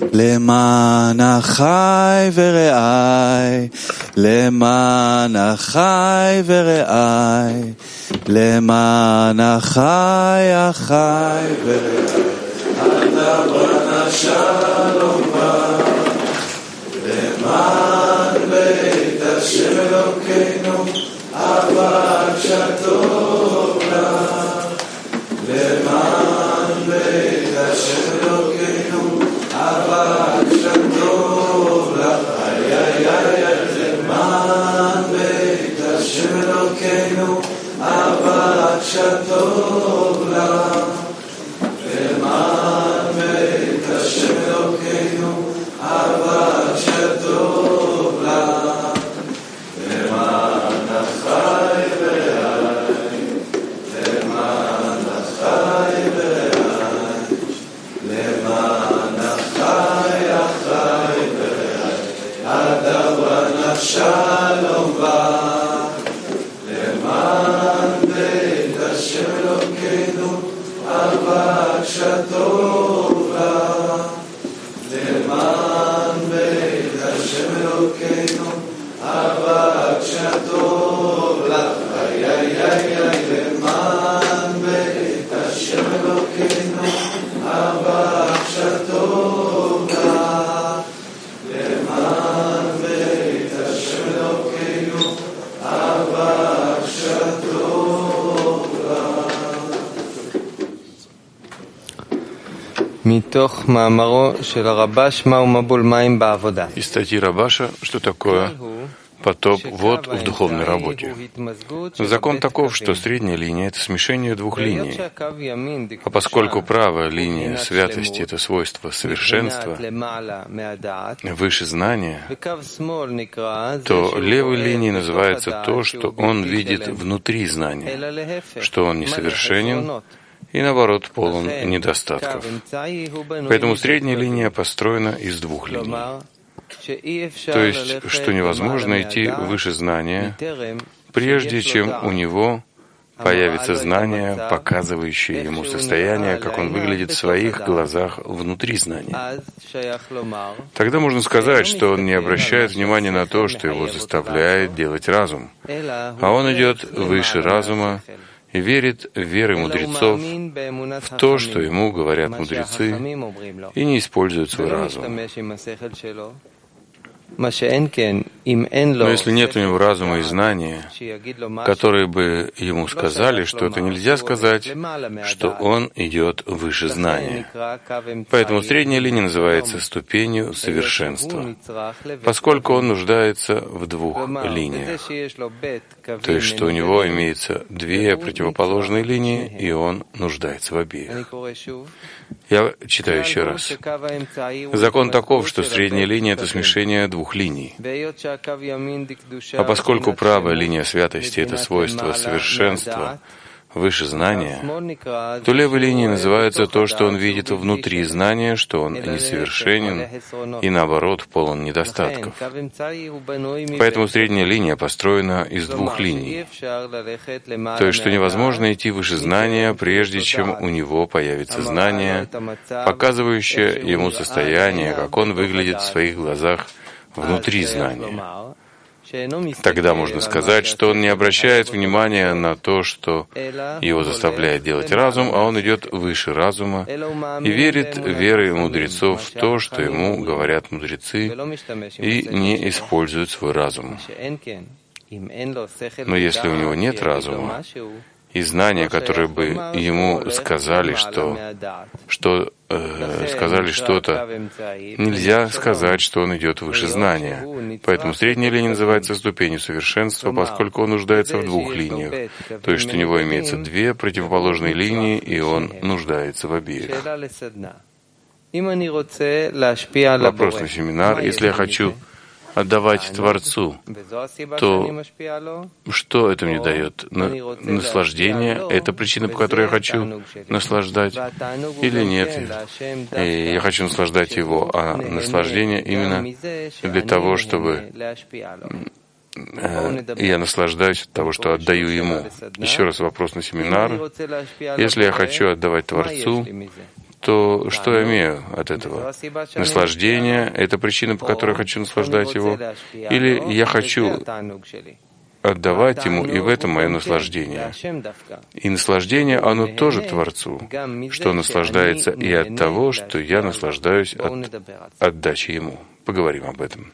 למען אחי ורעי, למען אחי ורעי, למען אחי ורעי. אתה בנה שלום בא, למען בית השם אלוקינו, אהבת שטוב לך. למען בית השם אלוקינו, אהבת שטוב לך. למען בית השם אלוקינו, אהבת שטוב לך. למען בית השם אלוקינו, אהבת שטוב לך. למען אחי ורעי, למען אחי ורעי, למען אחי ורעי, הדבר שלום בא. למען בית השם אלוקינו, אהבת שטוב לך. למען בית השם אלוקינו, אהבת שטוב לך. למען בית השם אלוקינו, אהבת שטוב לך. למען בית השם אלוקינו, אהבת שטוב לך. מתוך מאמרו של הרבש, מהו מבול מים בעבודה. Из статьи Рабаша, что такое потоп вод в духовной работе. Закон таков, что средняя линия — это смешение двух линий. А поскольку правая линия святости — это свойство совершенства, выше знания, то левой линией называется то, что он видит внутри знания, что он несовершенен и, наоборот, полон недостатков. Поэтому средняя линия построена из двух линий. То есть, что невозможно идти выше знания, прежде чем у него появится знание, показывающее ему состояние, как он выглядит в своих глазах внутри знания. Тогда можно сказать, что он не обращает внимания на то, что его заставляет делать разум, а он идет выше разума и верит в веры мудрецов, в то, что ему говорят мудрецы, и не использует свой разум. Но если нет у него разума и знания, которые бы ему сказали, что это нельзя сказать, что он идет выше знания. Поэтому средняя линия называется ступенью совершенства, поскольку он нуждается в двух линиях. То есть, что у него имеется две противоположные линии, и он нуждается в обеих. Я читаю еще раз. Закон таков, что средняя линия — это смешение двух линий. А поскольку правая линия святости — это свойство совершенства, выше знания, то левой линией называется то, что он видит внутри знания, что он несовершенен и, наоборот, полон недостатков. Поэтому средняя линия построена из двух линий. То есть, что невозможно идти выше знания, прежде чем у него появится знание, показывающее ему состояние, как он выглядит в своих глазах внутри знания. Тогда можно сказать, что он не обращает внимания на то, что его заставляет делать разум, а он идет выше разума и верит верой мудрецов в то, что ему говорят мудрецы, и не использует свой разум. Но если у него нет разума и знания, которые бы ему сказали, сказали что-то, нельзя сказать, что он идет выше знания. Поэтому средняя линия называется ступенью совершенства, поскольку он нуждается в двух линиях. То есть, что у него имеется две противоположные линии, и он нуждается в обеих. Вопрос на семинар. Если я хочу отдавать Творцу, то что это мне дает? Наслаждение — это причина, по которой я хочу наслаждать, или нет? И я хочу наслаждать его, а наслаждение именно для того, чтобы я наслаждаюсь от того, что отдаю ему. Еще раз вопрос на семинар. Если я хочу отдавать Творцу, то что я имею от этого? Наслаждение — это причина, по которой я хочу наслаждать его? Или я хочу отдавать ему, и в этом мое наслаждение? И наслаждение, оно тоже Творцу, что наслаждается и от того, что я наслаждаюсь от отдачи ему. Поговорим об этом.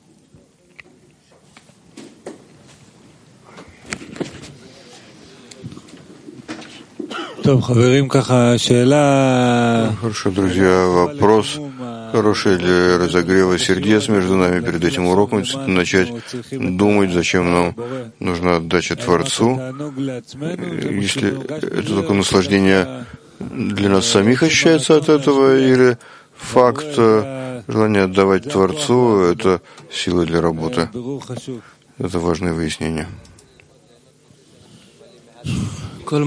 Хорошо, друзья, вопрос хороший для разогрева сердец между нами перед этим уроком. Начать думать, зачем нам нужна отдача Творцу. Если это только наслаждение для нас самих ощущается от этого, или факт желания отдавать Творцу — это сила для работы. Это важное выяснение. Все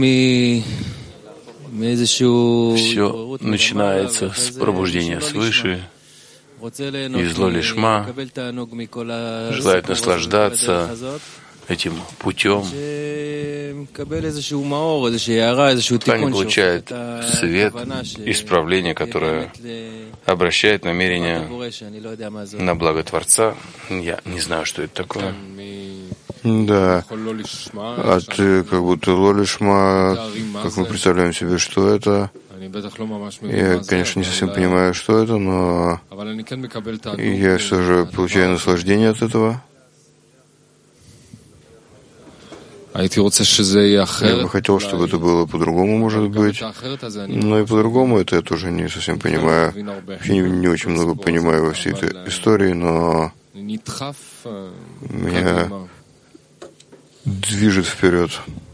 начинается с пробуждения свыше, из ло-лишма, желает наслаждаться этим путем. Они получают свет, исправление, которое обращает намерение на благо Творца. Я не знаю, что это такое. Да, а ты как будто ло-лишма, как мы представляем себе, что это. Я, конечно, не совсем понимаю, что это, но я все же получаю наслаждение от этого. Я бы хотел, чтобы это было по-другому, может быть. Но и по-другому это я тоже не совсем понимаю. Вообще не очень много понимаю во всей этой истории, но меня движет вперед.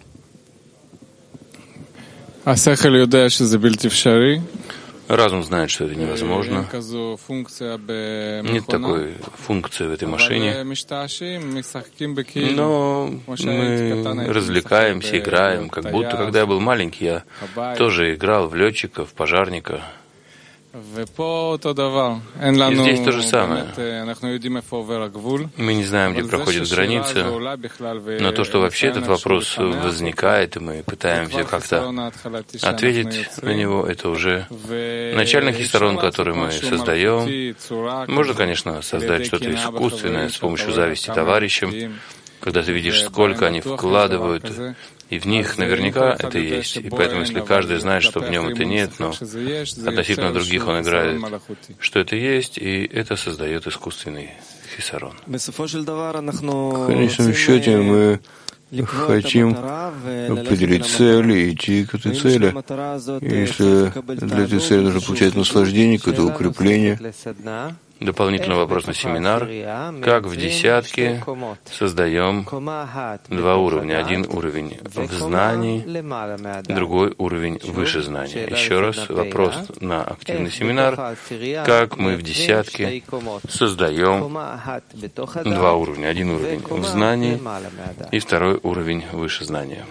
Разум знает, что это невозможно. Нет такой функции в этой машине. Но мы развлекаемся, играем. Как будто, когда я был маленький, я тоже играл в летчика, в пожарника. И здесь то же самое. Мы не знаем, где проходит граница, но то, что вообще этот вопрос возникает, и мы пытаемся как-то ответить на него, это уже начальных сторон, которые мы создаем. Можно, конечно, создать что-то искусственное с помощью зависти товарищам, когда ты видишь, сколько они вкладывают, и в них наверняка это есть. И поэтому, если каждый знает, что в нем это нет, но относительно других он играет, что это есть, и это создает искусственный хисарон. В конечном счете мы хотим определить цель и идти к этой цели. Если для этой цели нужно получать наслаждение, какое-то укрепление. Дополнительный вопрос на семинар. Как в десятке создаем два уровня? Один уровень в знании, другой уровень выше знания. Еще раз вопрос на активный семинар. Как мы в десятке создаем два уровня? Один уровень в знании и второй уровень выше знания.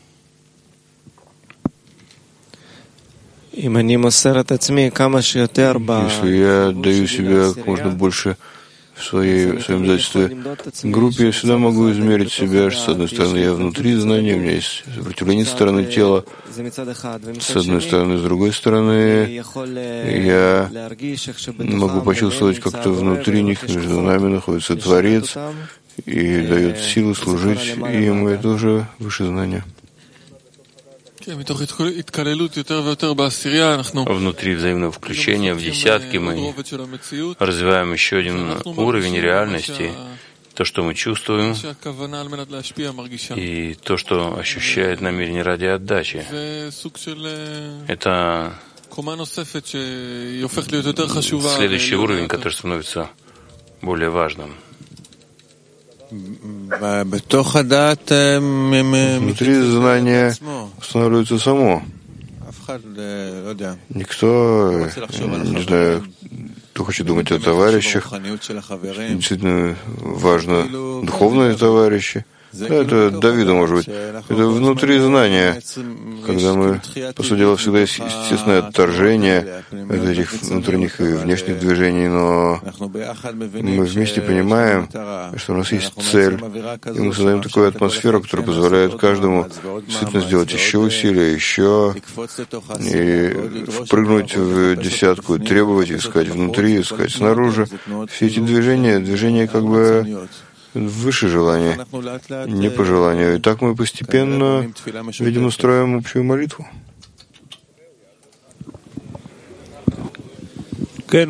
Если я даю себя как можно больше в своем обязательстве группе, я всегда могу измерить себя. С одной стороны, я внутри знания, у меня есть сопротивление со стороны тела. С одной стороны, с другой стороны, я могу почувствовать, как-то внутри них, между нами находится Творец и дает силы служить им. Это уже выше знания. Внутри взаимного включения в десятке мы развиваем еще один уровень реальности, то, что мы чувствуем, и то, что ощущает намерение ради отдачи. Это следующий уровень, который становится более важным. Внутри знания устанавливается само. Никто, не знаю, кто хочет думать о товарищах. Действительно важно духовные товарищи. Это Давида, может быть. Это внутри знания, когда мы, по сути дела, всегда есть естественное отторжение от этих внутренних и внешних движений, но мы вместе понимаем, что у нас есть цель, и мы создаем такую атмосферу, которая позволяет каждому действительно сделать еще усилия, еще, и впрыгнуть в десятку, и требовать, искать внутри, искать снаружи. Все эти движения как бы выше желания, не по желанию. И так мы постепенно, видимо, строим общую молитву. Да,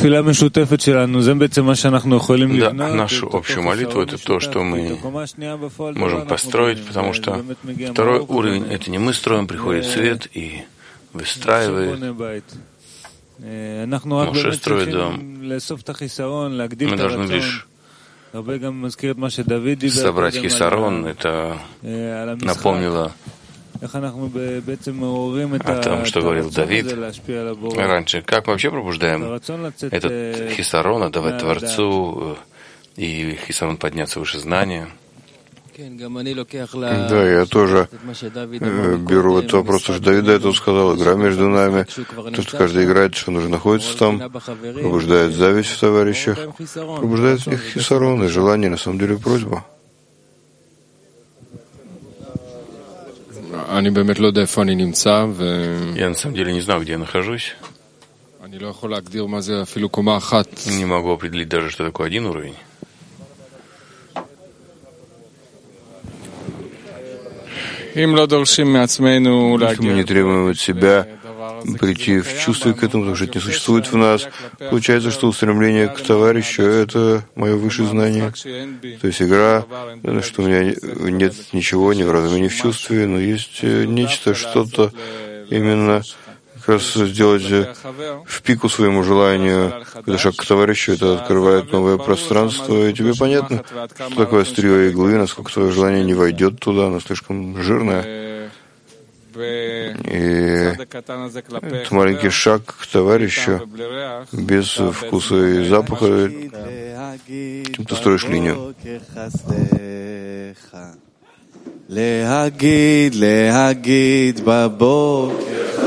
нашу общую молитву — это то, что мы можем построить, потому что второй уровень — это не мы строим, приходит свет и выстраивает. Моше строит дом. Мы должны лишь собрать хисарон. Это напомнило о том, что говорил Давид раньше. Как мы вообще пробуждаем этот хисарон, отдавать Творцу и хисарон подняться выше знания? Да, я тоже беру этот вопрос, что Давид до этого сказал, игра между нами. То, что каждый играет, что он уже находится там, пробуждает зависть в товарищах, пробуждает в них хисарон и желание, на самом деле, просьба. Я на самом деле не знаю, где я нахожусь. Не могу определить даже, что такое один уровень. Если мы не требуем от себя прийти в чувстве к этому, потому что это не существует в нас, получается, что устремление к товарищу — это мое высшее знание. То есть игра, что у меня нет ничего, ни в разуме, ни в чувстве, но есть нечто, что-то именно как раз сделать в пику своему желанию, когда шаг к товарищу, это открывает новое пространство, и тебе понятно, что такое острие иглы, насколько твое желание не войдет туда, оно слишком жирное. И этот маленький шаг к товарищу без вкуса и запаха, этим ты строишь линию. להגיד בבוקר